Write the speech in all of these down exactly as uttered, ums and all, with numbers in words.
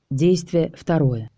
Действие второе.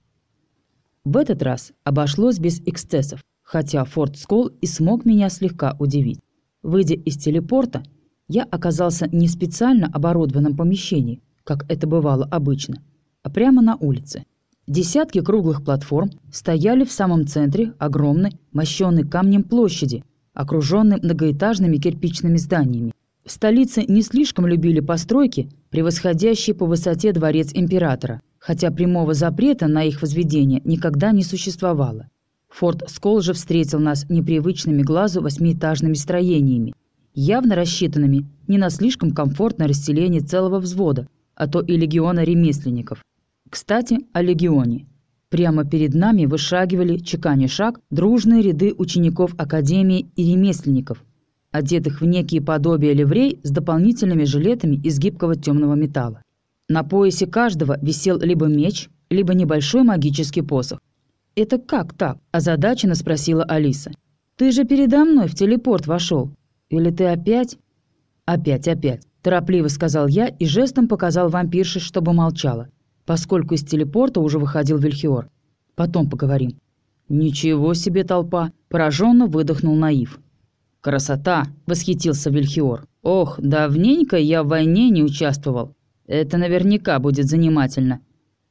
В этот раз обошлось без эксцессов, хотя Форт Скол и смог меня слегка удивить. Выйдя из телепорта, я оказался не в специально оборудованном помещении, как это бывало обычно, а прямо на улице. Десятки круглых платформ стояли в самом центре огромной, мощенной камнем площади, окруженной многоэтажными кирпичными зданиями. В столице не слишком любили постройки, превосходящие по высоте дворец императора, хотя прямого запрета на их возведение никогда не существовало. Форт Скол же встретил нас непривычными глазу восьмиэтажными строениями, явно рассчитанными не на слишком комфортное расселение целого взвода, а то и легиона ремесленников. Кстати, о легионе. Прямо перед нами вышагивали, чеканя шаг, дружные ряды учеников академии и ремесленников, одетых в некие подобия ливрей с дополнительными жилетами из гибкого темного металла. На поясе каждого висел либо меч, либо небольшой магический посох. «Это как так?» – озадаченно спросила Алиса. «Ты же передо мной в телепорт вошел. Или ты опять?» «Опять, опять», – торопливо сказал я и жестом показал вампирше, чтобы молчала, поскольку из телепорта уже выходил Вильхиор. «Потом поговорим». «Ничего себе толпа!» – пораженно выдохнул Наив. «Красота!» – восхитился Вильхиор. «Ох, давненько я в войне не участвовал. Это наверняка будет занимательно.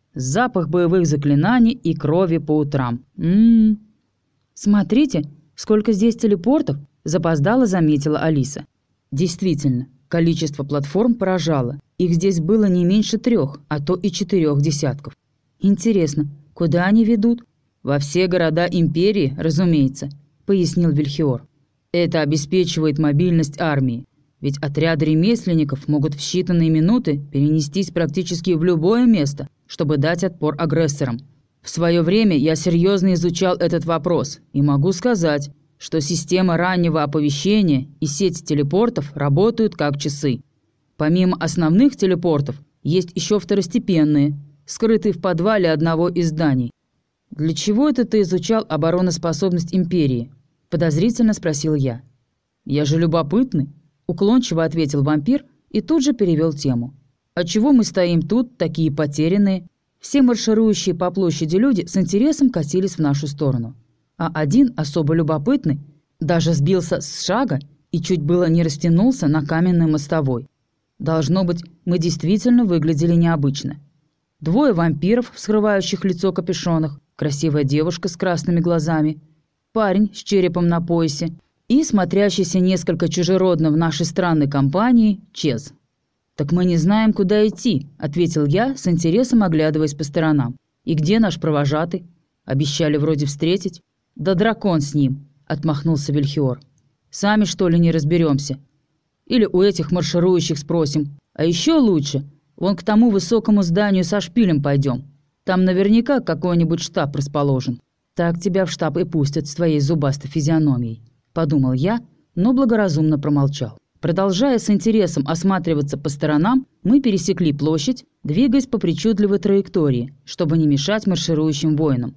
Запах боевых заклинаний и крови по утрам. М-м-м». «Смотрите, сколько здесь телепортов!» – запоздало заметила Алиса. Действительно, количество платформ поражало. Их здесь было не меньше трех, а то и четырех десятков. «Интересно, куда они ведут?» «Во все города империи, разумеется», – пояснил Вильхиор. «Это обеспечивает мобильность армии. Ведь отряды ремесленников могут в считанные минуты перенестись практически в любое место, чтобы дать отпор агрессорам. В свое время я серьезно изучал этот вопрос и могу сказать, что система раннего оповещения и сеть телепортов работают как часы. Помимо основных телепортов, есть еще второстепенные, скрытые в подвале одного из зданий. «Для чего это ты изучал обороноспособность империи?» – подозрительно спросил я. «Я же любопытный», – уклончиво ответил вампир и тут же перевел тему. «А чего мы стоим тут, такие потерянные?» Все марширующие по площади люди с интересом катились в нашу сторону. А один, особо любопытный, даже сбился с шага и чуть было не растянулся на каменной мостовой. Должно быть, мы действительно выглядели необычно. Двое вампиров в скрывающих лицо капюшонах, красивая девушка с красными глазами, парень с черепом на поясе и смотрящийся несколько чужеродно в нашей странной компании Чез. «Так мы не знаем, куда идти», — ответил я, с интересом оглядываясь по сторонам. «И где наш провожатый? Обещали вроде встретить». «Да дракон с ним», — отмахнулся Вильхиор. «Сами, что ли, не разберемся? Или у этих марширующих спросим. А еще лучше, вон к тому высокому зданию со шпилем пойдем. Там наверняка какой-нибудь штаб расположен. Так тебя в штаб и пустят с твоей зубастой физиономией», — подумал я, но благоразумно промолчал. Продолжая с интересом осматриваться по сторонам, мы пересекли площадь, двигаясь по причудливой траектории, чтобы не мешать марширующим воинам.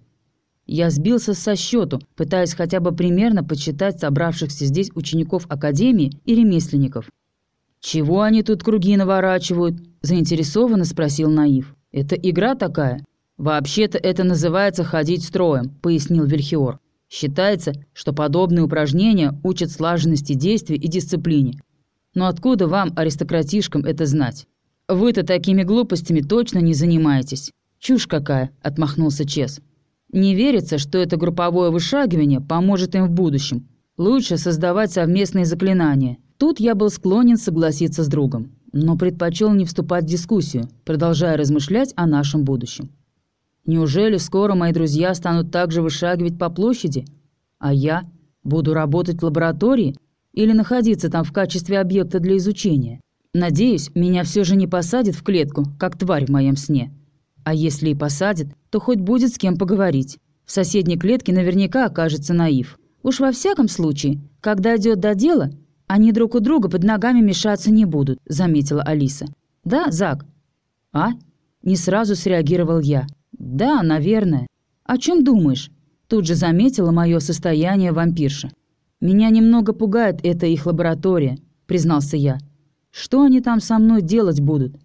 Я сбился со счету, пытаясь хотя бы примерно подсчитать собравшихся здесь учеников академии и ремесленников. «Чего они тут круги наворачивают?» – заинтересованно спросил Наив. «Это игра такая?» «Вообще-то это называется ходить строем», – пояснил Вильхиор. «Считается, что подобные упражнения учат слаженности действий и дисциплине. Но откуда вам, аристократишкам, это знать? Вы-то такими глупостями точно не занимаетесь». «Чушь какая», – отмахнулся Чез. «Не верится, что это групповое вышагивание поможет им в будущем. Лучше создавать совместные заклинания». Тут я был склонен согласиться с другом, но предпочел не вступать в дискуссию, продолжая размышлять о нашем будущем. Неужели скоро мои друзья станут также вышагивать по площади? А я буду работать в лаборатории или находиться там в качестве объекта для изучения? Надеюсь, меня все же не посадят в клетку, как тварь в моем сне. А если и посадят, то хоть будет с кем поговорить. В соседней клетке наверняка окажется Наив. Уж во всяком случае, когда идет до дела, они друг у друга под ногами мешаться не будут, заметила Алиса. «Да, Зак?» «А?» Не сразу среагировал я. «Да, наверное. О чем думаешь?» Тут же заметила мое состояние вампирша. «Меня немного пугает эта их лаборатория», признался я. «Что они там со мной делать будут?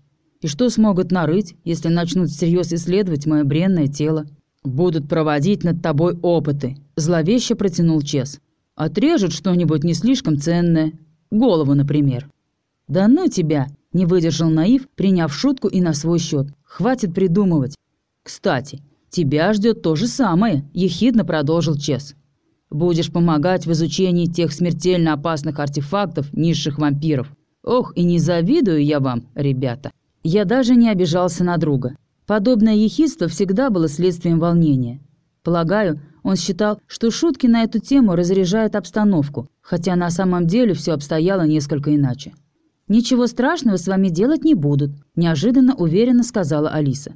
И что смогут нарыть, если начнут всерьез исследовать мое бренное тело? Будут проводить над тобой опыты, зловеще протянул Чес. Отрежут что-нибудь не слишком ценное. Голову, например. Да ну тебя, не выдержал Наив, приняв шутку и на свой счет. Хватит придумывать. Кстати, тебя ждет то же самое, ехидно продолжил Чес. Будешь помогать в изучении тех смертельно опасных артефактов низших вампиров. Ох, и не завидую я вам, ребята. Я даже не обижался на друга. Подобное ехидство всегда было следствием волнения. Полагаю, он считал, что шутки на эту тему разряжают обстановку, хотя на самом деле все обстояло несколько иначе. «Ничего страшного с вами делать не будут», – неожиданно уверенно сказала Алиса.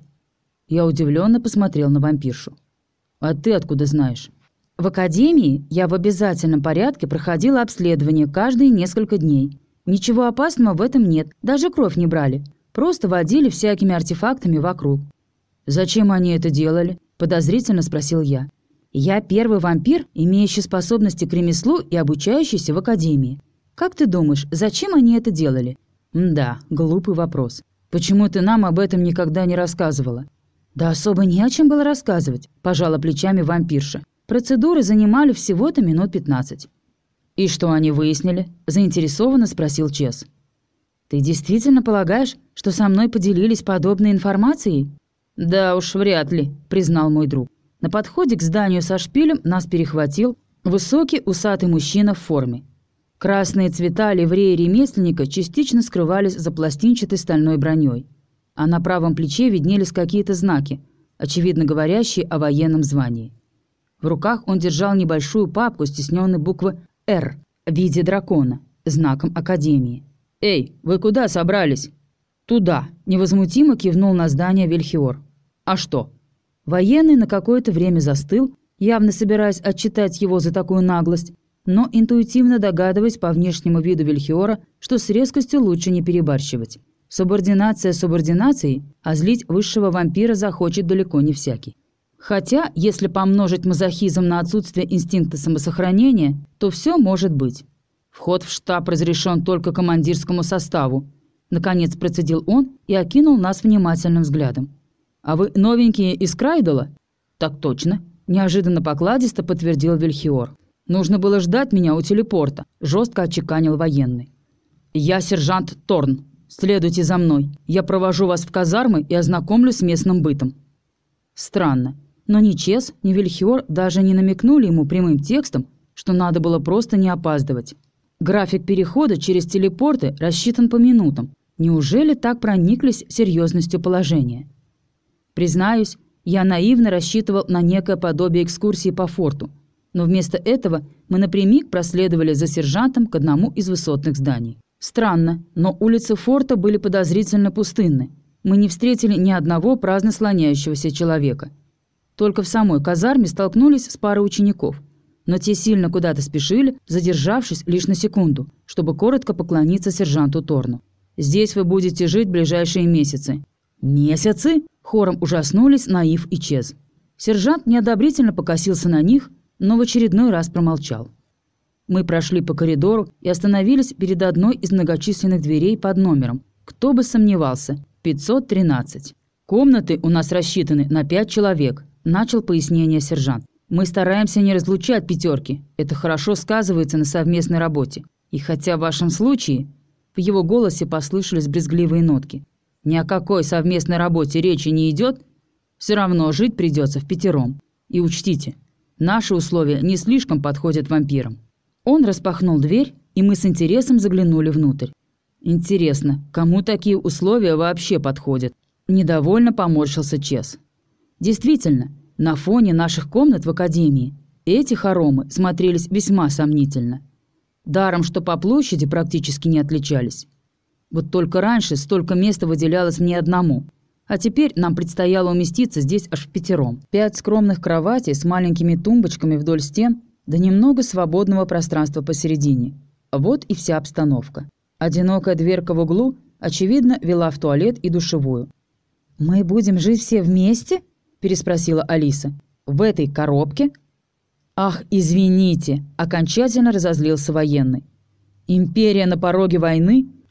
Я удивленно посмотрел на вампиршу. «А ты откуда знаешь?» «В академии я в обязательном порядке проходила обследование каждые несколько дней. Ничего опасного в этом нет, даже кровь не брали. Просто водили всякими артефактами вокруг». «Зачем они это делали?» – подозрительно спросил я. «Я первый вампир, имеющий способности к ремеслу и обучающийся в академии. Как ты думаешь, зачем они это делали?» «Мда, глупый вопрос. Почему ты нам об этом никогда не рассказывала?» «Да особо не о чем было рассказывать», – пожала плечами вампирша. «Процедуры занимали всего-то минут пятнадцать». «И что они выяснили?» – заинтересованно спросил Чес. «Ты действительно полагаешь, что со мной поделились подобной информацией?» «Да уж, вряд ли», – признал мой друг. На подходе к зданию со шпилем нас перехватил высокий усатый мужчина в форме. Красные цвета ливреи ремесленника частично скрывались за пластинчатой стальной броней, а на правом плече виднелись какие-то знаки, очевидно говорящие о военном звании. В руках он держал небольшую папку с тисненной буквы «Р» в виде дракона, знаком Академии. «Эй, вы куда собрались?» «Туда», – невозмутимо кивнул на здание Вельхиор. «А что?» Военный на какое-то время застыл, явно собираясь отчитать его за такую наглость, но интуитивно догадываясь по внешнему виду Вельхиора, что с резкостью лучше не перебарщивать. Субординация субординацией, а злить высшего вампира захочет далеко не всякий. Хотя, если помножить мазохизм на отсутствие инстинкта самосохранения, то все может быть. Вход в штаб разрешен только командирскому составу. Наконец процедил он и окинул нас внимательным взглядом. «А вы новенькие из Крайдола?» «Так точно», – неожиданно покладисто подтвердил Вельхиор. «Нужно было ждать меня у телепорта», – жестко отчеканил военный. «Я сержант Торн. Следуйте за мной. Я провожу вас в казармы и ознакомлю с местным бытом». Странно, но ни Чес, ни Вельхиор даже не намекнули ему прямым текстом, что надо было просто не опаздывать. График перехода через телепорты рассчитан по минутам. Неужели так прониклись серьезностью положения? Признаюсь, я наивно рассчитывал на некое подобие экскурсии по форту, но вместо этого мы напрямик проследовали за сержантом к одному из высотных зданий. Странно, но улицы форта были подозрительно пустынны. Мы не встретили ни одного праздно слоняющегося человека. Только в самой казарме столкнулись с парой учеников, но те сильно куда-то спешили, задержавшись лишь на секунду, чтобы коротко поклониться сержанту Торну. «Здесь вы будете жить ближайшие месяцы». «Месяцы?» – хором ужаснулись Наив и Чез. Сержант неодобрительно покосился на них, но в очередной раз промолчал. Мы прошли по коридору и остановились перед одной из многочисленных дверей под номером. Кто бы сомневался, пятьсот тринадцать. «Комнаты у нас рассчитаны на пять человек», – начал пояснение сержант. «Мы стараемся не разлучать пятерки. Это хорошо сказывается на совместной работе. И хотя в вашем случае...» В его голосе послышались брезгливые нотки. «Ни о какой совместной работе речи не идет, все равно жить придется впятером. И учтите, наши условия не слишком подходят вампирам». Он распахнул дверь, и мы с интересом заглянули внутрь. «Интересно, кому такие условия вообще подходят?» Недовольно поморщился Чес. Действительно, на фоне наших комнат в академии эти хоромы смотрелись весьма сомнительно. Даром, что по площади практически не отличались. Вот только раньше столько места выделялось мне одному, а теперь нам предстояло уместиться здесь аж впятером. Пять скромных кроватей с маленькими тумбочками вдоль стен, да немного свободного пространства посередине. Вот и вся обстановка. Одинокая дверка в углу, очевидно, вела в туалет и душевую. «Мы будем жить все вместе?» – переспросила Алиса. «В этой коробке?» «Ах, извините!» – окончательно разозлился военный. «Империя на пороге войны,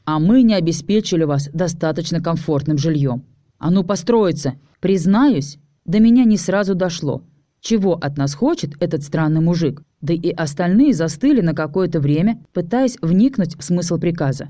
А мы не обеспечили вас достаточно комфортным жильем. А ну построиться! Признаюсь, до меня не сразу дошло. Чего от нас хочет этот странный мужик? Да и остальные застыли на какое-то время, пытаясь вникнуть в смысл приказа.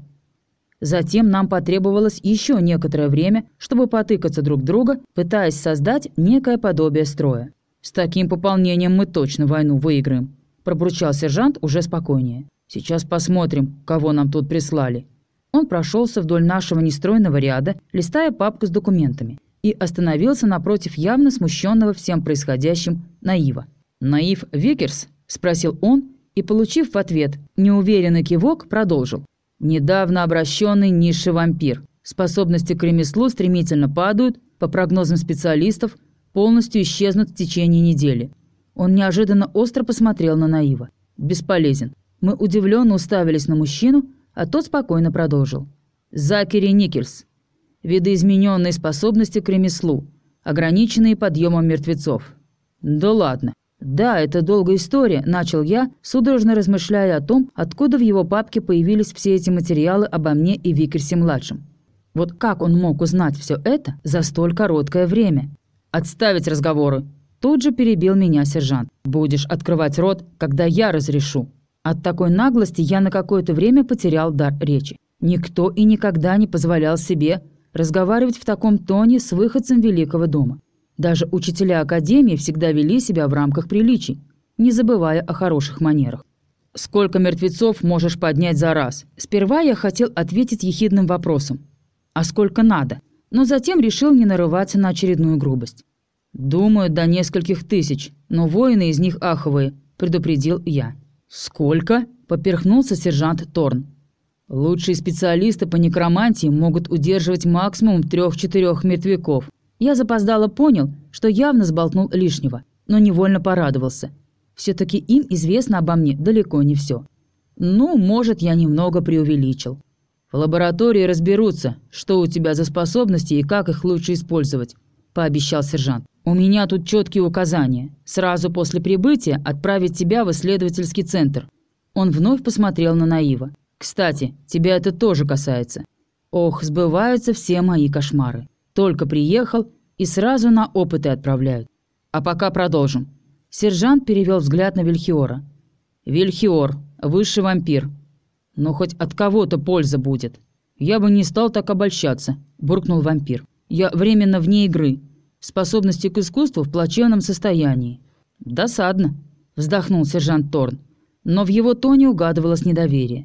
Затем нам потребовалось еще некоторое время, чтобы потыкаться друг друга, пытаясь создать некое подобие строя. «С таким пополнением мы точно войну выиграем», – пробурчал сержант уже спокойнее. «Сейчас посмотрим, кого нам тут прислали». Он прошелся вдоль нашего нестройного ряда, листая папку с документами, и остановился напротив явно смущенного всем происходящим Наива. «Наив Викерс?» – спросил он, и, получив в ответ неуверенный кивок, продолжил. «Недавно обращенный низший вампир. Способности к ремеслу стремительно падают, по прогнозам специалистов, полностью исчезнут в течение недели». Он неожиданно остро посмотрел на Наива. «Бесполезен». Мы удивленно уставились на мужчину, а тот спокойно продолжил. «Закери Никельс. Видоизмененные способности к ремеслу, ограниченные подъемом мертвецов». «Да ладно». «Да, это долгая история», – начал я, судорожно размышляя о том, откуда в его папке появились все эти материалы обо мне и Викерсе-младшем. Вот как он мог узнать все это за столь короткое время? «Отставить разговоры!» Тут же перебил меня сержант. «Будешь открывать рот, когда я разрешу». От такой наглости я на какое-то время потерял дар речи. Никто и никогда не позволял себе разговаривать в таком тоне с выходцем Великого дома. Даже учителя академии всегда вели себя в рамках приличий, не забывая о хороших манерах. «Сколько мертвецов можешь поднять за раз?» Сперва я хотел ответить ехидным вопросом. «А сколько надо?» Но затем решил не нарываться на очередную грубость. «Думаю, до нескольких тысяч, но воины из них аховые», – предупредил я. «Сколько?» – поперхнулся сержант Торн. «Лучшие специалисты по некромантии могут удерживать максимум трех-четырех мертвяков». Я запоздало понял, что явно сболтнул лишнего, но невольно порадовался. Все-таки им известно обо мне далеко не все. Ну, может, я немного преувеличил. «В лаборатории разберутся, что у тебя за способности и как их лучше использовать», – пообещал сержант. «У меня тут четкие указания. Сразу после прибытия отправить тебя в исследовательский центр». Он вновь посмотрел на Наива. «Кстати, тебя это тоже касается». Ох, сбываются все мои кошмары. Только приехал и сразу на опыты отправляют. А пока продолжим. Сержант перевел взгляд на Вильхиора. «Вильхиор, высший вампир. Но хоть от кого-то польза будет». «Я бы не стал так обольщаться», – буркнул вампир. «Я временно вне игры. Способности к искусству в плачевном состоянии». «Досадно», – вздохнул сержант Торн. Но в его тоне угадывалось недоверие.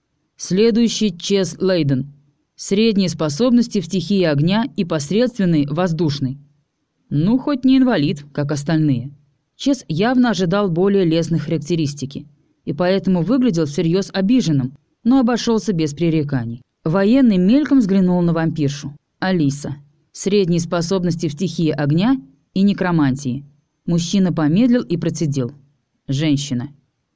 «Следующий Чес Лейден. Средние способности в стихии огня и посредственный воздушный». Ну, хоть не инвалид, как остальные. Чес явно ожидал более лестной характеристики, и поэтому выглядел всерьез обиженным, но обошелся без пререканий. Военный мельком взглянул на вампиршу. Алиса. Средние способности в стихии огня и некромантии. Мужчина помедлил и процедил. Женщина.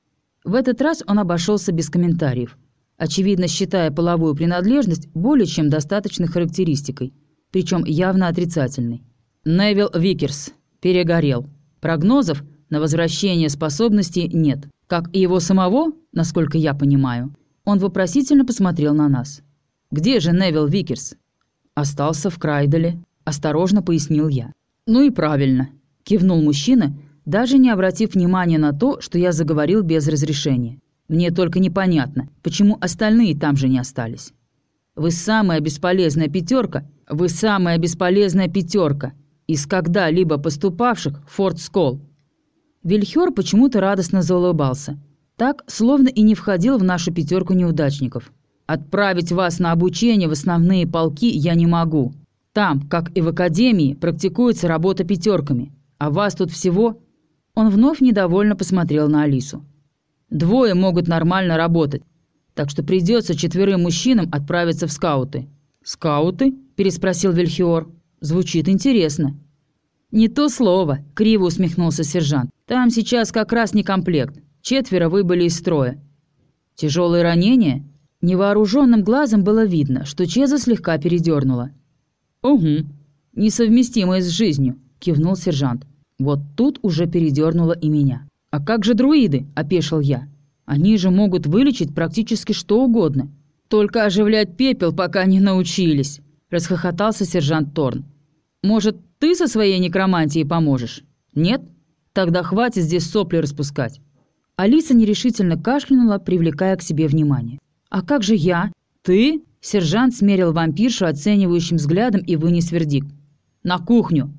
В этот раз он обошелся без комментариев, очевидно считая половую принадлежность более чем достаточной характеристикой, причем явно отрицательной. Невил Викерс. Перегорел. Прогнозов на возвращение способностей нет. Как и его самого, насколько я понимаю. Он вопросительно посмотрел на нас. «Где же Невил Викерс?» «Остался в Крайделе», – осторожно пояснил я. «Ну и правильно», – кивнул мужчина, даже не обратив внимания на то, что я заговорил без разрешения. «Мне только непонятно, почему остальные там же не остались. Вы самая бесполезная пятерка, вы самая бесполезная пятерка из когда-либо поступавших в Форт Скол». Вильхиор почему-то радостно заулыбался, так, словно и не входил в нашу пятерку неудачников. «Отправить вас на обучение в основные полки я не могу. Там, как и в академии, практикуется работа пятерками, а вас тут всего...» Он вновь недовольно посмотрел на Алису. «Двое могут нормально работать, так что придется четверым мужчинам отправиться в скауты». «Скауты?» – переспросил Вильхиор. «Звучит интересно». «Не то слово», – криво усмехнулся сержант. «Там сейчас как раз не комплект. Четверо выбыли из строя». «Тяжелые ранения?» Невооруженным глазом было видно, что Чеза слегка передернула. «Угу, несовместимое с жизнью», – кивнул сержант. Вот тут уже передернуло и меня. «А как же друиды?» – опешил я. «Они же могут вылечить практически что угодно. «Только оживлять пепел пока не научились», – расхохотался сержант Торн. «Может, ты со своей некромантией поможешь? Нет? Тогда хватит здесь сопли распускать». Алиса нерешительно кашлянула, привлекая к себе внимание. «А как же я? Ты?» – сержант смерил вампиршу оценивающим взглядом и вынес вердикт. «На кухню!»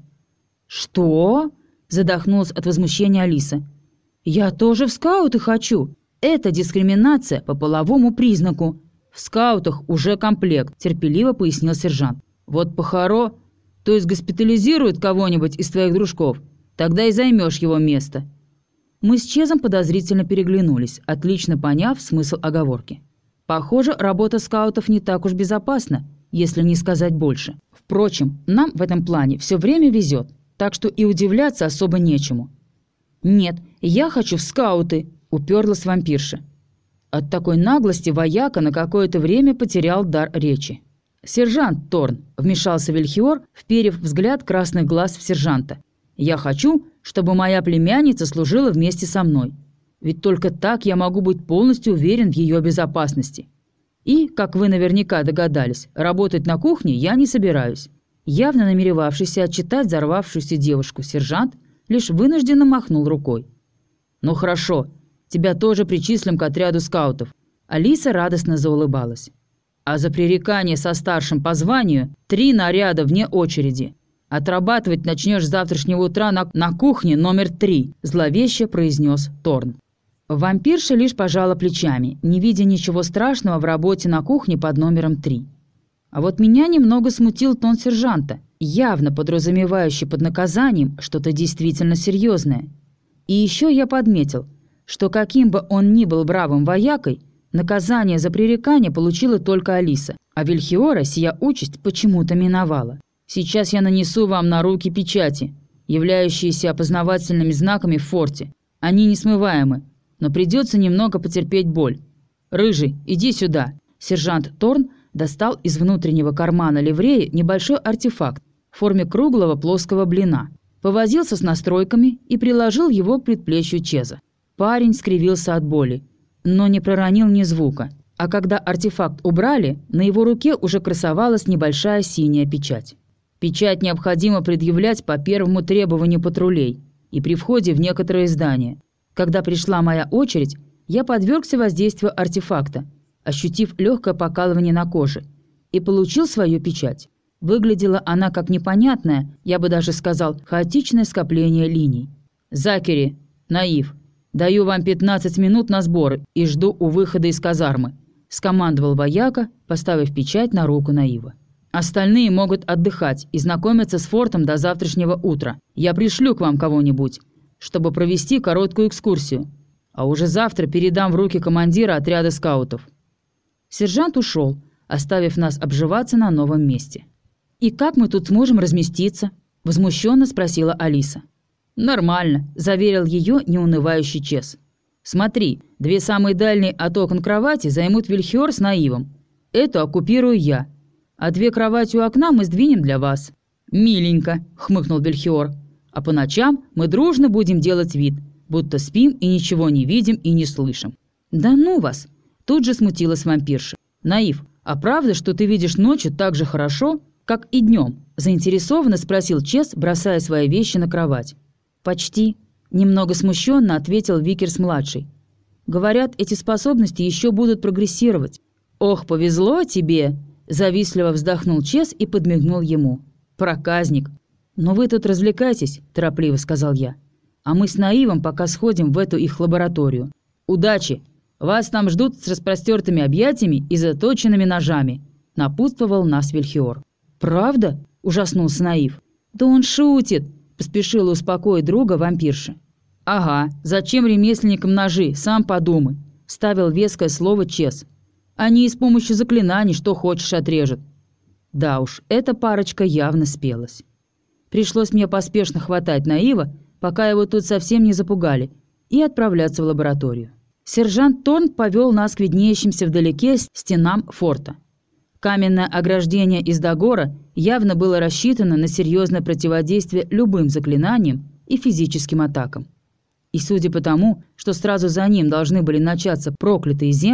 «Что?» – задохнулась от возмущения Алиса. «Я тоже в скауты хочу. Это дискриминация по половому признаку. В скаутах уже комплект», – терпеливо пояснил сержант. «Вот похоро, то есть госпитализируют кого-нибудь из твоих дружков, тогда и займешь его место». Мы с Чезом подозрительно переглянулись, отлично поняв смысл оговорки. Похоже, работа скаутов не так уж безопасна, если не сказать больше. Впрочем, нам в этом плане все время везет, так что и удивляться особо нечему. «Нет, я хочу в скауты», – уперлась вампирша. От такой наглости вояка на какое-то время потерял дар речи. «Сержант Торн», – вмешался Вильхиор, вперев взгляд красных глаз в сержанта. «Я хочу, чтобы моя племянница служила вместе со мной. Ведь только так я могу быть полностью уверен в ее безопасности. И, как вы наверняка догадались, работать на кухне я не собираюсь». Явно намеревавшийся отчитать взорвавшуюся девушку, сержант лишь вынужденно махнул рукой. «Ну хорошо, тебя тоже причислим к отряду скаутов». Алиса радостно заулыбалась. «А за пререкание со старшим по званию три наряда вне очереди. Отрабатывать начнешь с завтрашнего утра на, на кухне номер три», – зловеще произнес Торн. Вампирша лишь пожала плечами, не видя ничего страшного в работе на кухне под номером три. А вот меня немного смутил тон сержанта, явно подразумевающий под наказанием что-то действительно серьезное. И еще я подметил, что каким бы он ни был бравым воякой, наказание за пререкание получила только Алиса, а Вильхиора сия участь почему-то миновала. «Сейчас я нанесу вам на руки печати, являющиеся опознавательными знаками в форте. Они несмываемы, но придется немного потерпеть боль. Рыжий, иди сюда». Сержант Торн достал из внутреннего кармана ливреи небольшой артефакт в форме круглого плоского блина, повозился с настройками и приложил его к предплечью Чеза. Парень скривился от боли, но не проронил ни звука, а когда артефакт убрали, на его руке уже красовалась небольшая синяя печать. Печать необходимо предъявлять по первому требованию патрулей и при входе в некоторые здания. Когда пришла моя очередь, я подвергся воздействию артефакта, ощутив легкое покалывание на коже, и получил свою печать. Выглядела она как непонятное, я бы даже сказал, хаотичное скопление линий. «Закери, Наив, даю вам пятнадцать минут на сборы и жду у выхода из казармы», – скомандовал вояка, поставив печать на руку Наива. «Остальные могут отдыхать и знакомиться с фортом до завтрашнего утра. Я пришлю к вам кого-нибудь, чтобы провести короткую экскурсию, а уже завтра передам в руки командира отряда скаутов». Сержант ушел, оставив нас обживаться на новом месте. «И как мы тут сможем разместиться?» – возмущенно спросила Алиса. «Нормально», – заверил ее неунывающий Чез. «Смотри, две самые дальние от окон кровати займут Вильхиор с Наивом. Эту оккупирую я, а две кровати у окна мы сдвинем для вас». «Миленько», – хмыкнул Вильхиор. «А по ночам мы дружно будем делать вид, будто спим и ничего не видим и не слышим». «Да ну вас!» – тут же смутилась вампирша. «Наив, а правда, что ты видишь ночью так же хорошо, как и днем?» – заинтересованно спросил Чез, бросая свои вещи на кровать. «Почти», – немного смущенно ответил Викерс-младший. «Говорят, эти способности еще будут прогрессировать». «Ох, повезло тебе!» – завистливо вздохнул Чез и подмигнул ему. «Проказник!» «Но вы тут развлекайтесь», – торопливо сказал я. «А мы с Наивом пока сходим в эту их лабораторию. Удачи! Вас там ждут с распростертыми объятиями и заточенными ножами», – напутствовал нас Вильхиор. «Правда?» – ужаснулся Наив. «Да он шутит!» – поспешила успокоить друга вампирша. «Ага, зачем ремесленникам ножи, сам подумай», – ставил веское слово Чез. «Они и с помощью заклинаний что хочешь отрежут». Да уж, эта парочка явно спелась. Пришлось мне поспешно хватать Наива, пока его тут совсем не запугали, и отправляться в лабораторию. Сержант Торн повел нас к виднеющимся вдалеке стенам форта. Каменное ограждение из догора явно было рассчитано на серьезное противодействие любым заклинаниям и физическим атакам. И судя по тому, что сразу за ним должны были начаться проклятые земли,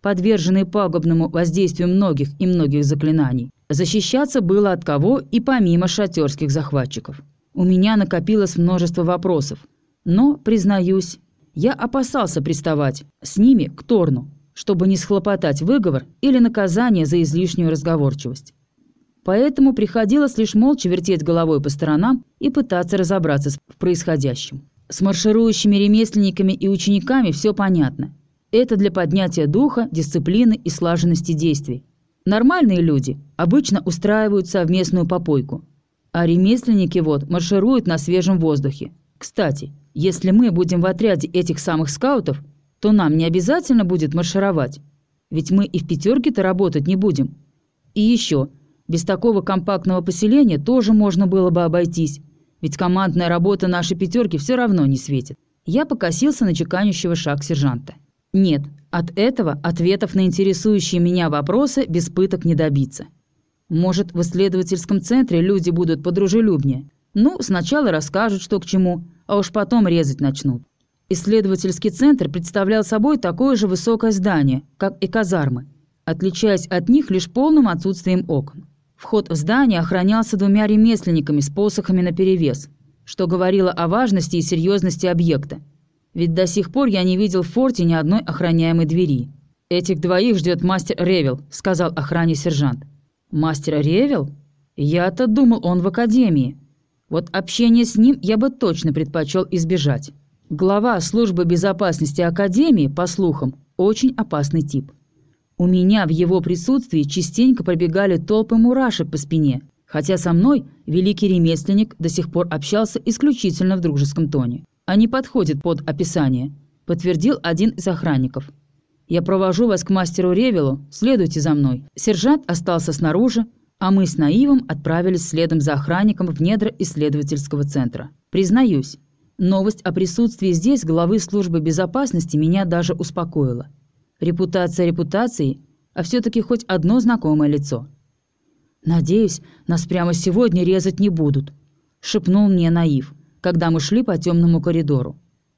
подверженные пагубному воздействию многих и многих заклинаний. Защищаться было от кого и помимо шатёрских захватчиков. У меня накопилось множество вопросов, но, признаюсь, я опасался приставать с ними к Торну, чтобы не схлопотать выговор или наказание за излишнюю разговорчивость. Поэтому приходилось лишь молча вертеть головой по сторонам и пытаться разобраться в происходящем. С марширующими ремесленниками и учениками все понятно. Это для поднятия духа, дисциплины и слаженности действий. Нормальные люди обычно устраивают совместную попойку, а ремесленники вот маршируют на свежем воздухе. Кстати, если мы будем в отряде этих самых скаутов, то нам не обязательно будет маршировать, ведь мы и в пятерке-то работать не будем. И еще, без такого компактного поселения тоже можно было бы обойтись, ведь командная работа нашей пятерки все равно не светит. Я покосился на чеканящего шаг сержанта. Нет, от этого ответов на интересующие меня вопросы без пыток не добиться. Может, в исследовательском центре люди будут подружелюбнее. Ну, сначала расскажут, что к чему, а уж потом резать начнут. Исследовательский центр представлял собой такое же высокое здание, как и казармы, отличаясь от них лишь полным отсутствием окон. Вход в здание охранялся двумя ремесленниками с посохами наперевес, что говорило о важности и серьезности объекта. Ведь до сих пор я не видел в форте ни одной охраняемой двери. «Этих двоих ждет мастер Ревел», — сказал охране сержант. «Мастер Ревел? Я-то думал, он в академии. Вот общение с ним я бы точно предпочел избежать. Глава службы безопасности академии, по слухам, очень опасный тип. У меня в его присутствии частенько пробегали толпы мурашек по спине, хотя со мной великий ремесленник до сих пор общался исключительно в дружеском тоне. Они подходят под описание», — подтвердил один из охранников. «Я провожу вас к мастеру Ревелу, следуйте за мной». Сержант остался снаружи, а мы с Наивом отправились следом за охранником в недра исследовательского центра. Признаюсь, новость о присутствии здесь главы службы безопасности меня даже успокоила. Репутация репутацией, а все-таки хоть одно знакомое лицо. «Надеюсь, нас прямо сегодня резать не будут», — шепнул мне Наив, когда мы шли по темному коридору.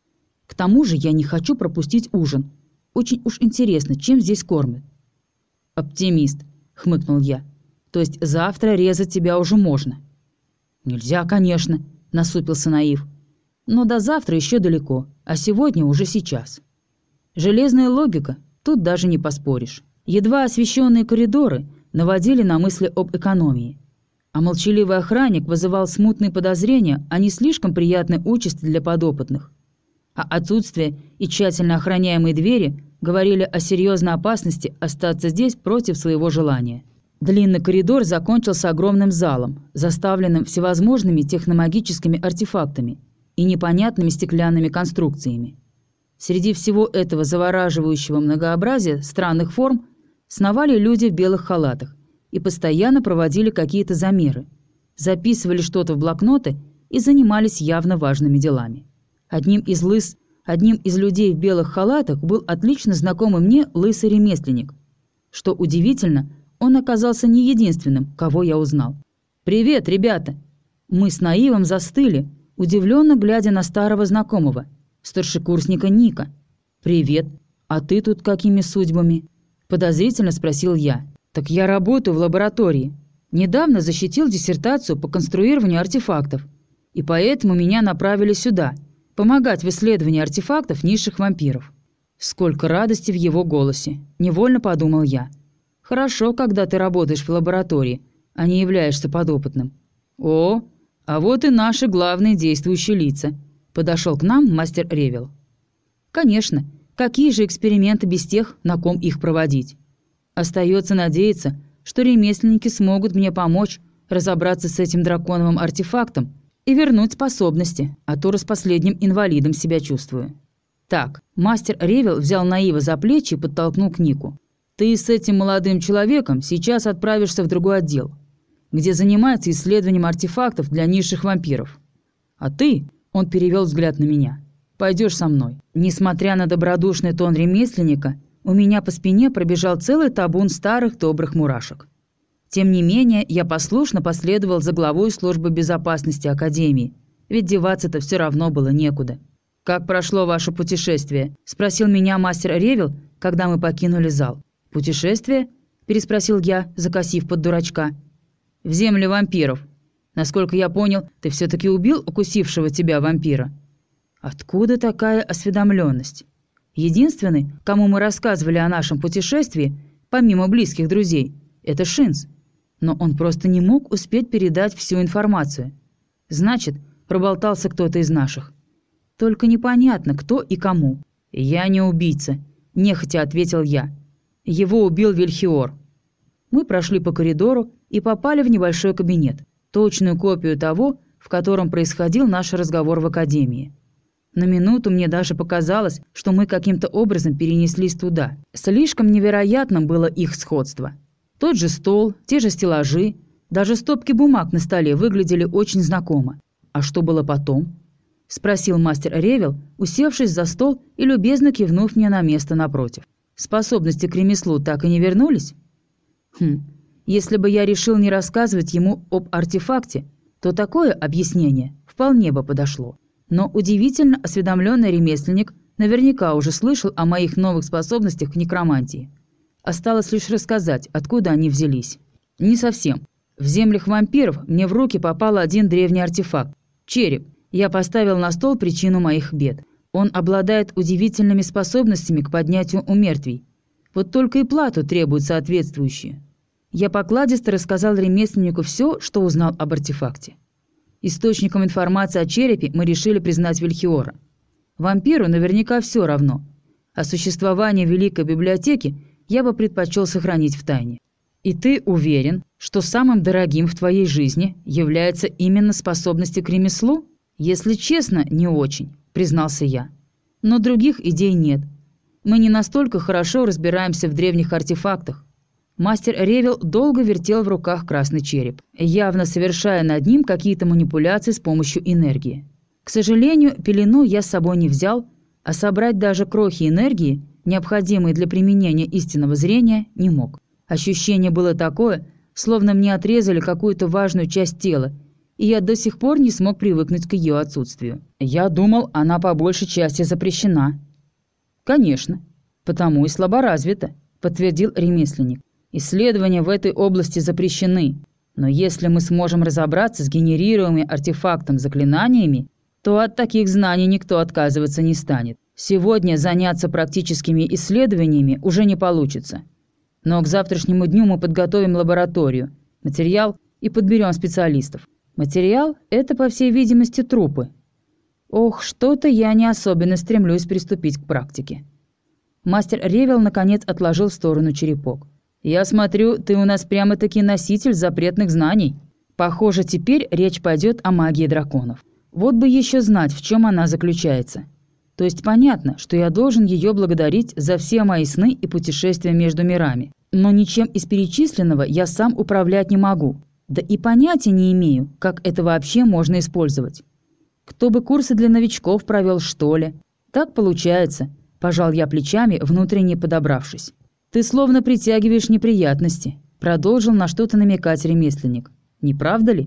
«К тому же я не хочу пропустить ужин. Очень уж интересно, чем здесь кормят». «Оптимист», — хмыкнул я. «То есть завтра резать тебя уже можно?» «Нельзя, конечно», — насупился Наив. «Но до завтра еще далеко, а сегодня уже сейчас». Железная логика, тут даже не поспоришь. Едва освещенные коридоры наводили на мысли об экономии. А молчаливый охранник вызывал смутные подозрения о не слишком приятной участи для подопытных. А отсутствие и тщательно охраняемые двери говорили о серьезной опасности остаться здесь против своего желания. Длинный коридор закончился огромным залом, заставленным всевозможными техномагическими артефактами и непонятными стеклянными конструкциями. Среди всего этого завораживающего многообразия странных форм сновали люди в белых халатах и постоянно проводили какие-то замеры, записывали что-то в блокноты и занимались явно важными делами. Одним из лыс, одним из людей в белых халатах был отлично знакомый мне лысый ремесленник. Что удивительно, он оказался не единственным, кого я узнал. «Привет, ребята!» Мы с Наивом застыли, удивленно глядя на старого знакомого, старшекурсника Ника. «Привет! А ты тут какими судьбами?» – подозрительно спросил я. «Так я работаю в лаборатории. Недавно защитил диссертацию по конструированию артефактов, и поэтому меня направили сюда, помогать в исследовании артефактов низших вампиров». Сколько радости в его голосе, невольно подумал я. «Хорошо, когда ты работаешь в лаборатории, а не являешься подопытным». «О, а вот и наши главные действующие лица», – подошел к нам мастер Ревел. «Конечно, какие же эксперименты без тех, на ком их проводить? Остается надеяться, что ремесленники смогут мне помочь разобраться с этим драконовым артефактом и вернуть способности, а то раз последним инвалидом себя чувствую». «Так», – мастер Ревел взял Наива за плечи и подтолкнул к Нику. «Ты с этим молодым человеком сейчас отправишься в другой отдел, где занимается исследованием артефактов для низших вампиров. А ты...» – он перевел взгляд на меня. «Пойдешь со мной». Несмотря на добродушный тон ремесленника, у меня по спине пробежал целый табун старых добрых мурашек. Тем не менее, я послушно последовал за главой службы безопасности Академии, ведь деваться-то все равно было некуда. «Как прошло ваше путешествие?» – спросил меня мастер Ревел, когда мы покинули зал. «Путешествие?» – переспросил я, закосив под дурачка. «В земли вампиров. Насколько я понял, ты все-таки убил укусившего тебя вампира». Откуда такая осведомленность? Единственный, кому мы рассказывали о нашем путешествии, помимо близких друзей, это Шинц. Но он просто не мог успеть передать всю информацию. Значит, проболтался кто-то из наших. Только непонятно, кто и кому. «Я не убийца», – нехотя ответил я. «Его убил Вильхиор». Мы прошли по коридору и попали в небольшой кабинет, точную копию того, в котором происходил наш разговор в академии. На минуту мне даже показалось, что мы каким-то образом перенеслись туда. Слишком невероятным было их сходство. Тот же стол, те же стеллажи, даже стопки бумаг на столе выглядели очень знакомо. «А что было потом?» – спросил мастер Ревел, усевшись за стол и любезно кивнув мне на место напротив. «Способности к ремеслу так и не вернулись?» «Хм, если бы я решил не рассказывать ему об артефакте, то такое объяснение вполне бы подошло. Но удивительно осведомленный ремесленник наверняка уже слышал о моих новых способностях к некромантии. Осталось лишь рассказать, откуда они взялись. Не совсем. В землях вампиров мне в руки попал один древний артефакт – череп. Я поставил на стол причину моих бед. Он обладает удивительными способностями к поднятию у мертвей. Вот только и плату требуют соответствующие. Я покладисто рассказал ремесленнику все, что узнал об артефакте. Источником информации о черепе мы решили признать Вильхиора. Вампиру наверняка все равно. А существование Великой Библиотеки я бы предпочел сохранить в тайне. И ты уверен, что самым дорогим в твоей жизни является именно способности к ремеслу? Если честно, не очень, признался я. Но других идей нет. Мы не настолько хорошо разбираемся в древних артефактах. Мастер Ревел долго вертел в руках красный череп, явно совершая над ним какие-то манипуляции с помощью энергии. К сожалению, пелену я с собой не взял, а собрать даже крохи энергии, необходимые для применения истинного зрения, не мог. Ощущение было такое, словно мне отрезали какую-то важную часть тела, и я до сих пор не смог привыкнуть к ее отсутствию. Я думал, она по большей части запрещена. «Конечно, потому и слаборазвита», – подтвердил ремесленник. «Исследования в этой области запрещены, но если мы сможем разобраться с генерируемыми артефактом заклинаниями, то от таких знаний никто отказываться не станет. Сегодня заняться практическими исследованиями уже не получится. Но к завтрашнему дню мы подготовим лабораторию, материал и подберем специалистов. Материал – это, по всей видимости, трупы. Ох, что-то я не особенно стремлюсь приступить к практике». Мастер Ревел, наконец, отложил в сторону черепок. «Я смотрю, ты у нас прямо-таки носитель запретных знаний. Похоже, теперь речь пойдет о магии драконов. Вот бы еще знать, в чем она заключается. То есть понятно, что я должен ее благодарить за все мои сны и путешествия между мирами. Но ничем из перечисленного я сам управлять не могу. Да и понятия не имею, как это вообще можно использовать. Кто бы курсы для новичков провел, что ли? Так получается», – пожал я плечами, внутренне подобравшись. «Ты словно притягиваешь неприятности», – продолжил на что-то намекать ремесленник. «Не правда ли?»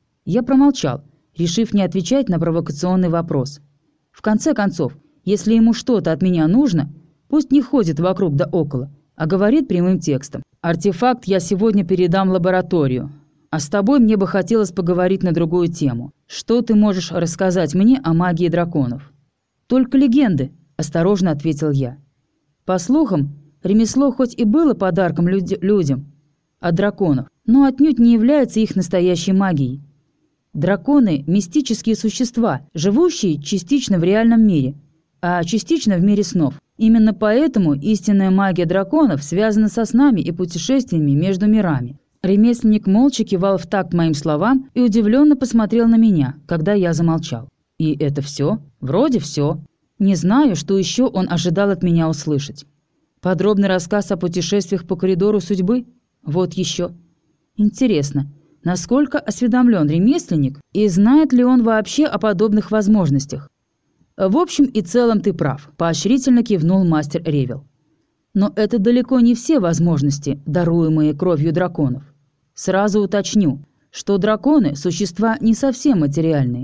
Я промолчал, решив не отвечать на провокационный вопрос. В конце концов, если ему что-то от меня нужно, пусть не ходит вокруг да около, а говорит прямым текстом. «Артефакт я сегодня передам в лабораторию, а с тобой мне бы хотелось поговорить на другую тему. Что ты можешь рассказать мне о магии драконов?» «Только легенды», – осторожно ответил я. «По слухам, ремесло хоть и было подарком люд- людям от драконов, но отнюдь не является их настоящей магией. Драконы – мистические существа, живущие частично в реальном мире, а частично в мире снов. Именно поэтому истинная магия драконов связана со снами и путешествиями между мирами». Ремесленник молча кивал в такт моим словам и удивленно посмотрел на меня, когда я замолчал. «И это все? Вроде все. Не знаю, что еще он ожидал от меня услышать. Подробный рассказ о путешествиях по коридору судьбы? Вот еще. Интересно, насколько осведомлен ремесленник и знает ли он вообще о подобных возможностях?» «В общем и целом ты прав», – поощрительно кивнул мастер Ревел. «Но это далеко не все возможности, даруемые кровью драконов. Сразу уточню, что драконы – существа не совсем материальные.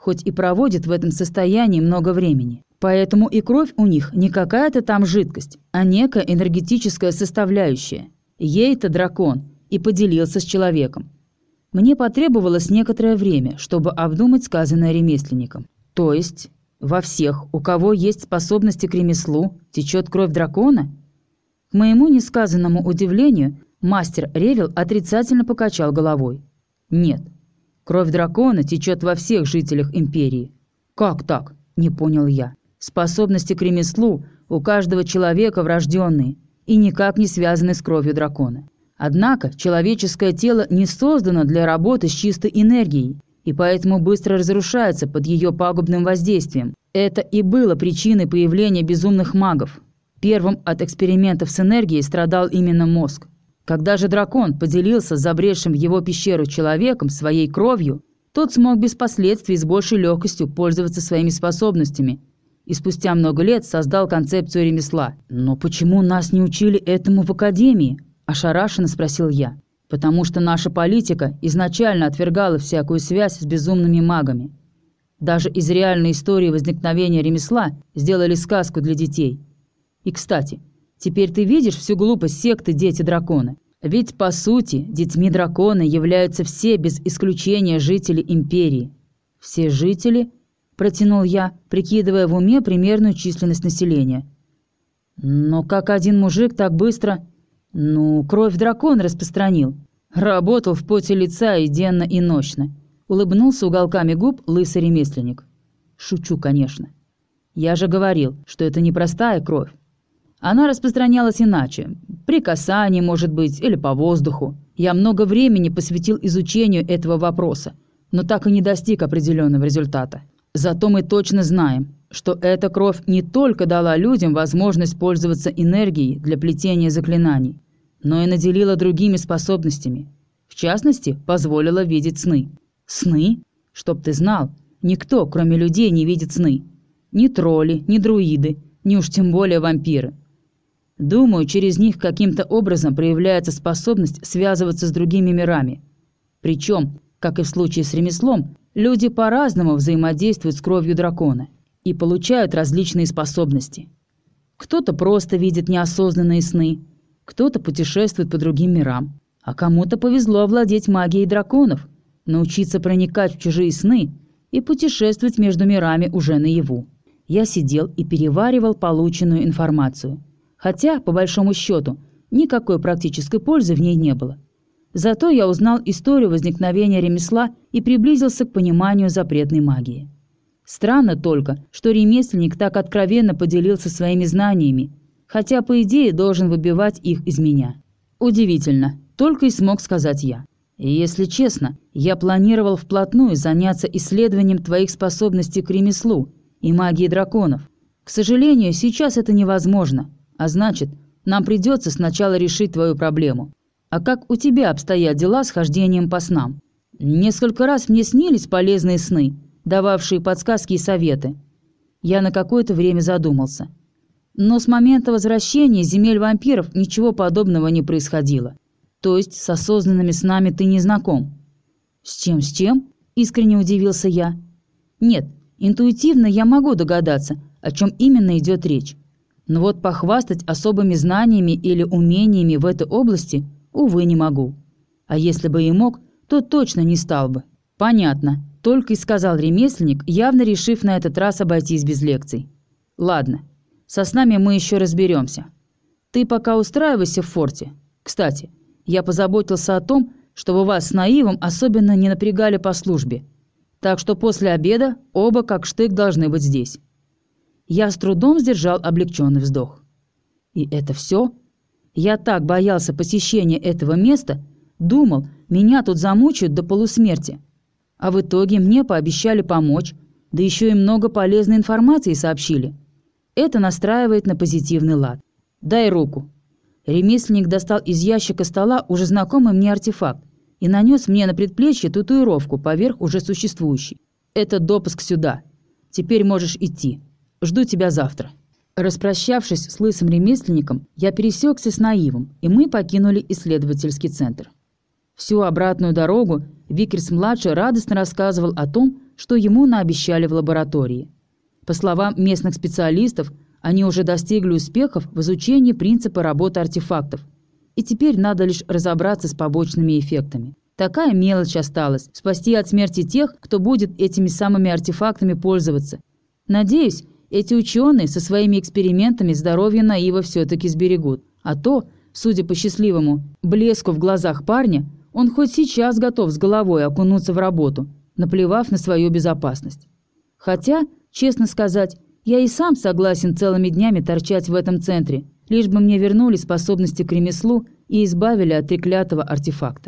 хоть и проводит в этом состоянии много времени. Поэтому и кровь у них не какая-то там жидкость, а некая энергетическая составляющая. Ей-то дракон и поделился с человеком. Мне потребовалось некоторое время, чтобы обдумать сказанное ремесленником. То есть во всех, у кого есть способности к ремеслу, течет кровь дракона? К моему несказанному удивлению, мастер Ревел отрицательно покачал головой. Нет, кровь дракона течет во всех жителях империи. Как так? Не понял я. Способности к ремеслу у каждого человека врожденные и никак не связаны с кровью дракона. Однако человеческое тело не создано для работы с чистой энергией, и поэтому быстро разрушается под ее пагубным воздействием. Это и было причиной появления безумных магов. Первым от экспериментов с энергией страдал именно мозг. Когда же дракон поделился с забредшим в его пещеру человеком своей кровью, тот смог без последствий с большей легкостью пользоваться своими способностями и спустя много лет создал концепцию ремесла. «Но почему нас не учили этому в академии?» – ошарашенно спросил я. «Потому что наша политика изначально отвергала всякую связь с безумными магами. Даже из реальной истории возникновения ремесла сделали сказку для детей. И, кстати, теперь ты видишь всю глупость секты «Дети дракона». Ведь, по сути, детьми дракона являются все без исключения жители империи». «Все жители?» – протянул я, прикидывая в уме примерную численность населения. «Но как один мужик так быстро...» «Ну, кровь дракон распространил. Работал в поте лица и денно, и ночно». Улыбнулся уголками губ лысый ремесленник. «Шучу, конечно. Я же говорил, что это не простая кровь. Она распространялась иначе. При касании, может быть, или по воздуху. Я много времени посвятил изучению этого вопроса, но так и не достиг определенного результата. Зато мы точно знаем, что эта кровь не только дала людям возможность пользоваться энергией для плетения заклинаний, но и наделила другими способностями. В частности, позволила видеть сны. Сны? Чтоб ты знал, никто, кроме людей, не видит сны. Ни тролли, ни друиды, ни уж тем более вампиры. Думаю, через них каким-то образом проявляется способность связываться с другими мирами. Причем, как и в случае с ремеслом, люди по-разному взаимодействуют с кровью дракона и получают различные способности. Кто-то просто видит неосознанные сны, кто-то путешествует по другим мирам, а кому-то повезло овладеть магией драконов, научиться проникать в чужие сны и путешествовать между мирами уже наяву. Я сидел и переваривал полученную информацию, хотя, по большому счету, никакой практической пользы в ней не было. Зато я узнал историю возникновения ремесла и приблизился к пониманию запретной магии. Странно только, что ремесленник так откровенно поделился своими знаниями, хотя, по идее, должен выбивать их из меня. Удивительно, только и смог сказать я. И если честно, я планировал вплотную заняться исследованием твоих способностей к ремеслу и магии драконов. К сожалению, сейчас это невозможно, а значит, нам придется сначала решить твою проблему. А как у тебя обстоят дела с хождением по снам? Несколько раз мне снились полезные сны, дававшие подсказки и советы. Я на какое-то время задумался. Но с момента возвращения земель вампиров ничего подобного не происходило. То есть с осознанными снами ты не знаком? С чем, с чем? Искренне удивился я. Нет, интуитивно я могу догадаться, о чем именно идет речь. Но вот похвастать особыми знаниями или умениями в этой области, увы, не могу. А если бы и мог, то точно не стал бы. Понятно, только и сказал ремесленник, явно решив на этот раз обойтись без лекций. Ладно, со снами мы еще разберемся. Ты пока устраивайся в форте. Кстати, я позаботился о том, чтобы вас с Наивом особенно не напрягали по службе. Так что после обеда оба как штык должны быть здесь. Я с трудом сдержал облегченный вздох. И это все? Я так боялся посещения этого места, думал, меня тут замучают до полусмерти. А в итоге мне пообещали помочь, да еще и много полезной информации сообщили. Это настраивает на позитивный лад. Дай руку. Ремесленник достал из ящика стола уже знакомый мне артефакт и нанес мне на предплечье татуировку поверх уже существующей. Это допуск сюда. Теперь можешь идти. Жду тебя завтра. Распрощавшись с лысым ремесленником, я пересекся с Наивом, и мы покинули исследовательский центр. Всю обратную дорогу Викерс-младший радостно рассказывал о том, что ему наобещали в лаборатории. По словам местных специалистов, они уже достигли успехов в изучении принципа работы артефактов. И теперь надо лишь разобраться с побочными эффектами. Такая мелочь осталась – спасти от смерти тех, кто будет этими самыми артефактами пользоваться. Надеюсь, эти ученые со своими экспериментами здоровье Наива все-таки сберегут. А то, судя по счастливому блеску в глазах парня, он хоть сейчас готов с головой окунуться в работу, наплевав на свою безопасность. Хотя, честно сказать, я и сам согласен целыми днями торчать в этом центре, лишь бы мне вернули способности к ремеслу и избавили от треклятого артефакта.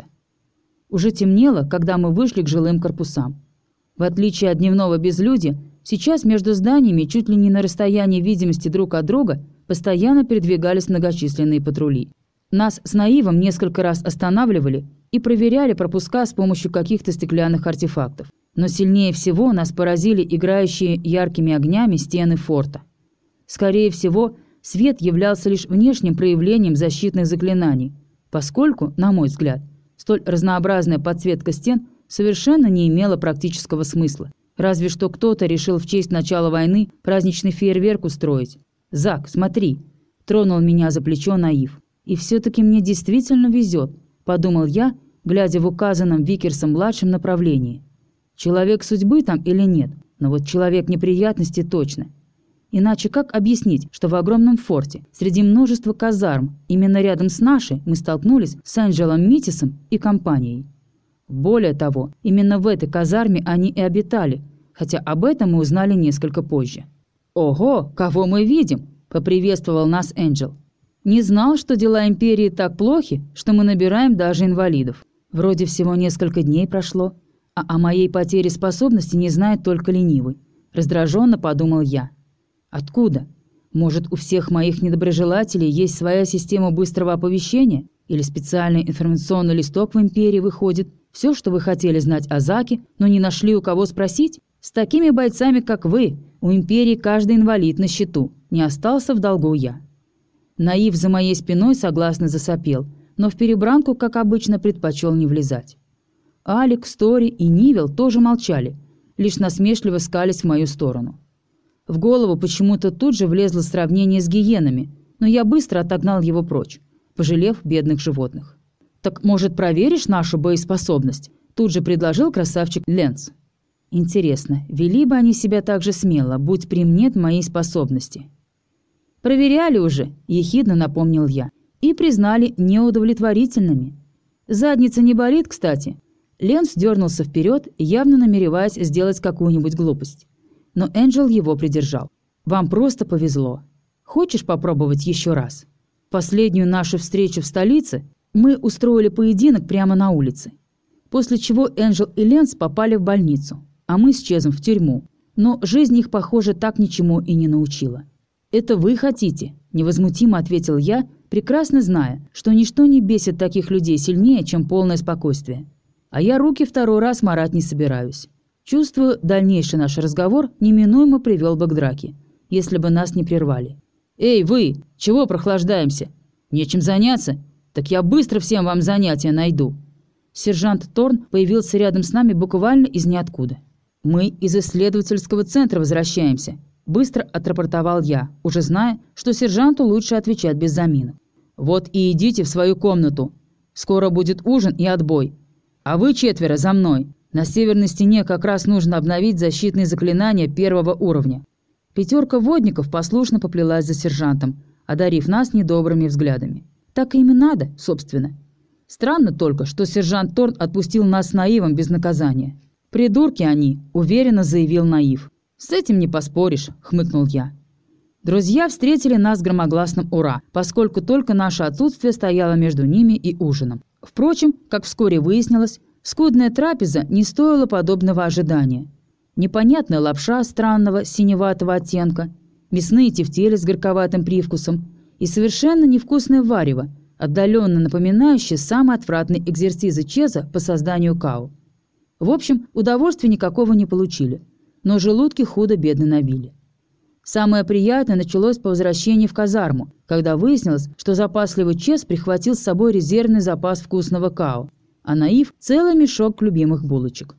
Уже темнело, когда мы вышли к жилым корпусам. В отличие от дневного безлюдья, сейчас между зданиями чуть ли не на расстоянии видимости друг от друга постоянно передвигались многочисленные патрули. Нас с Наивом несколько раз останавливали и проверяли пропуска с помощью каких-то стеклянных артефактов. Но сильнее всего нас поразили играющие яркими огнями стены форта. Скорее всего, свет являлся лишь внешним проявлением защитных заклинаний, поскольку, на мой взгляд, столь разнообразная подсветка стен совершенно не имела практического смысла. Разве что кто-то решил в честь начала войны праздничный фейерверк устроить. «Зак, смотри!» – тронул меня за плечо Наив. «И все-таки мне действительно везет», – подумал я, глядя в указанном Викерсом-младшем направлении. Человек судьбы там или нет, но вот человек неприятностей точно. Иначе как объяснить, что в огромном форте, среди множества казарм, именно рядом с нашей мы столкнулись с Энджелом Митисом и компанией? Более того, именно в этой казарме они и обитали, хотя об этом мы узнали несколько позже. «Ого, кого мы видим!» – поприветствовал нас Энджел. «Не знал, что дела Империи так плохи, что мы набираем даже инвалидов. Вроде всего несколько дней прошло, а о моей потере способности не знает только ленивый», – раздраженно подумал я. «Откуда? Может, у всех моих недоброжелателей есть своя система быстрого оповещения? Или специальный информационный листок в Империи выходит? Все, что вы хотели знать о Заке, но не нашли у кого спросить? С такими бойцами, как вы, у Империи каждый инвалид на счету. Не остался в долгу я». Наив за моей спиной согласно засопел, но в перебранку, как обычно, предпочел не влезать. Алик, Стори и Нивел тоже молчали, лишь насмешливо скались в мою сторону. В голову почему-то тут же влезло сравнение с гиенами, но я быстро отогнал его прочь, пожалев бедных животных. «Так, может, проверишь нашу боеспособность?» – тут же предложил красавчик Ленц. «Интересно, вели бы они себя так же смело, будь при мне моей способности?» «Проверяли уже», – ехидно напомнил я, – «и признали неудовлетворительными. Задница не болит, кстати». Ленц дернулся вперед, явно намереваясь сделать какую-нибудь глупость. Но Энджел его придержал. «Вам просто повезло. Хочешь попробовать еще раз?» Последнюю нашу встречу в столице мы устроили поединок прямо на улице. После чего Энджел и Ленц попали в больницу, а мы с Чезом в тюрьму. Но жизнь их, похоже, так ничему и не научила. «Это вы хотите?» – невозмутимо ответил я, прекрасно зная, что ничто не бесит таких людей сильнее, чем полное спокойствие. А я руки второй раз марать не собираюсь. Чувствую, дальнейший наш разговор неминуемо привел бы к драке, если бы нас не прервали. «Эй, вы! Чего прохлаждаемся? Нечем заняться? Так я быстро всем вам занятия найду!» Сержант Торн появился рядом с нами буквально из ниоткуда. «Мы из исследовательского центра возвращаемся», – быстро отрапортовал я, уже зная, что сержанту лучше отвечать без заминок. «Вот и идите в свою комнату. Скоро будет ужин и отбой. А вы четверо за мной. На северной стене как раз нужно обновить защитные заклинания первого уровня». Пятерка водников послушно поплелась за сержантом, одарив нас недобрыми взглядами. Так им и надо, собственно. Странно только, что сержант Торн отпустил нас с Наивом без наказания. «Придурки они», — уверенно заявил Наив. «С этим не поспоришь», — хмыкнул я. Друзья встретили нас громогласным «Ура», поскольку только наше отсутствие стояло между ними и ужином. Впрочем, как вскоре выяснилось, скудная трапеза не стоила подобного ожидания. Непонятная лапша странного синеватого оттенка, мясные тефтели с горьковатым привкусом и совершенно невкусное варево, отдаленно напоминающее самые отвратные экзерсизы Чеза по созданию кау. В общем, удовольствия никакого не получили, но желудки худо-бедно набили. Самое приятное началось по возвращении в казарму, когда выяснилось, что запасливый Чез прихватил с собой резервный запас вкусного кау, а Наив – целый мешок любимых булочек.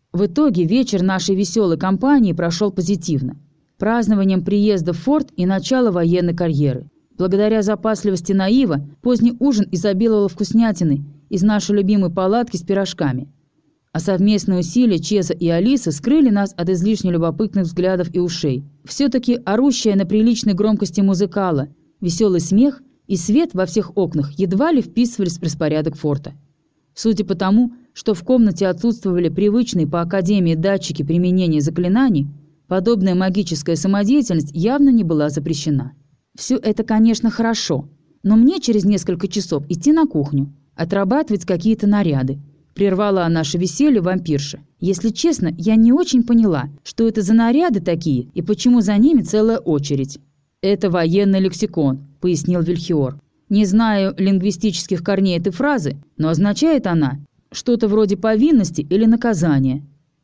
В итоге вечер нашей веселой компании прошел позитивно. Празднованием приезда в форт и начала военной карьеры. Благодаря запасливости Наива поздний ужин изобиловал вкуснятиной из нашей любимой палатки с пирожками. А совместные усилия Чеза и Алисы скрыли нас от излишне любопытных взглядов и ушей. Все-таки орущая на приличной громкости музыкала, веселый смех и свет во всех окнах едва ли вписывались в распорядок форта. Судя по тому, что в комнате отсутствовали привычные по Академии датчики применения заклинаний, подобная магическая самодеятельность явно не была запрещена. Все это, конечно, хорошо, но мне через несколько часов идти на кухню, отрабатывать какие-то наряды. Прервала наше веселье вампирша. Если честно, я не очень поняла, что это за наряды такие и почему за ними целая очередь. «Это военный лексикон», — пояснил Вильхиор. «Не знаю лингвистических корней этой фразы, но означает она что-то вроде повинности или наказания».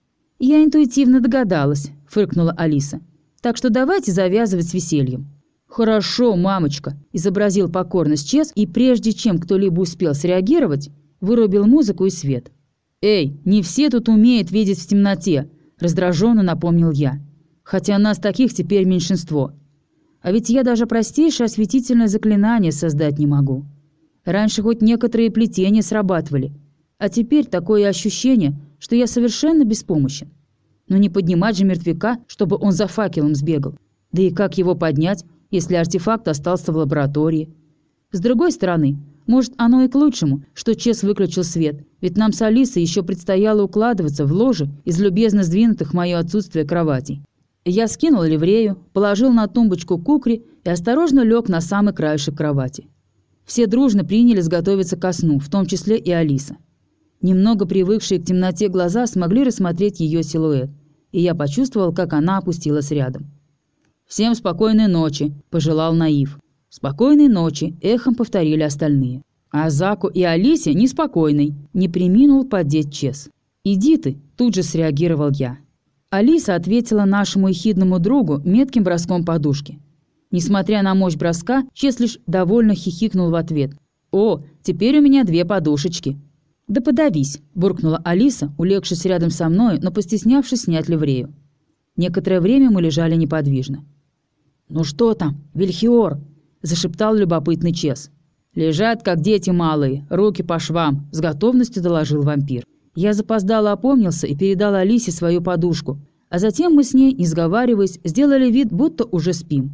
«Я интуитивно догадалась», — фыркнула Алиса. «Так что давайте завязывать с весельем». «Хорошо, мамочка», — изобразил покорность Чез, и прежде чем кто-либо успел среагировать, вырубил музыку и свет. «Эй, не все тут умеют видеть в темноте», — раздраженно напомнил я. «Хотя нас таких теперь меньшинство. А ведь я даже простейшее осветительное заклинание создать не могу. Раньше хоть некоторые плетения срабатывали, а теперь такое ощущение, что я совершенно беспомощен. Но не поднимать же мертвяка, чтобы он за факелом сбегал. Да и как его поднять, если артефакт остался в лаборатории? С другой стороны, может, оно и к лучшему, что Чез выключил свет, ведь нам с Алисой еще предстояло укладываться в ложе из любезно сдвинутых в мое отсутствие кроватей. Я скинул ливрею, положил на тумбочку кукри и осторожно лег на самый краешек кровати. Все дружно принялись готовиться ко сну, в том числе и Алиса. Немного привыкшие к темноте глаза смогли рассмотреть ее силуэт, и я почувствовал, как она опустилась рядом. «Всем спокойной ночи», – пожелал Наив. «Спокойной ночи», – эхом повторили остальные. А Заку и Алисе неспокойной, не преминул поддеть Чез. «Иди ты», – тут же среагировал я. Алиса ответила нашему ехидному другу метким броском подушки. Несмотря на мощь броска, Чез лишь довольно хихикнул в ответ. «О, теперь у меня две подушечки». «Да подавись», – буркнула Алиса, улегшись рядом со мной, но постеснявшись снять ливрею. Некоторое время мы лежали неподвижно. «Ну что там, Вильхиор?» – зашептал любопытный Чез. «Лежат, как дети малые, руки по швам», – с готовностью доложил вампир. Я запоздало опомнился и передал Алисе свою подушку, а затем мы с ней, не сговариваясь, сделали вид, будто уже спим.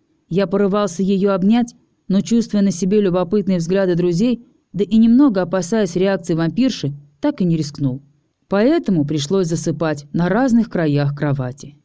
Я порывался ее обнять, но, чувствуя на себе любопытные взгляды друзей, да и немного опасаясь реакции вампирши, так и не рискнул. Поэтому пришлось засыпать на разных краях кровати.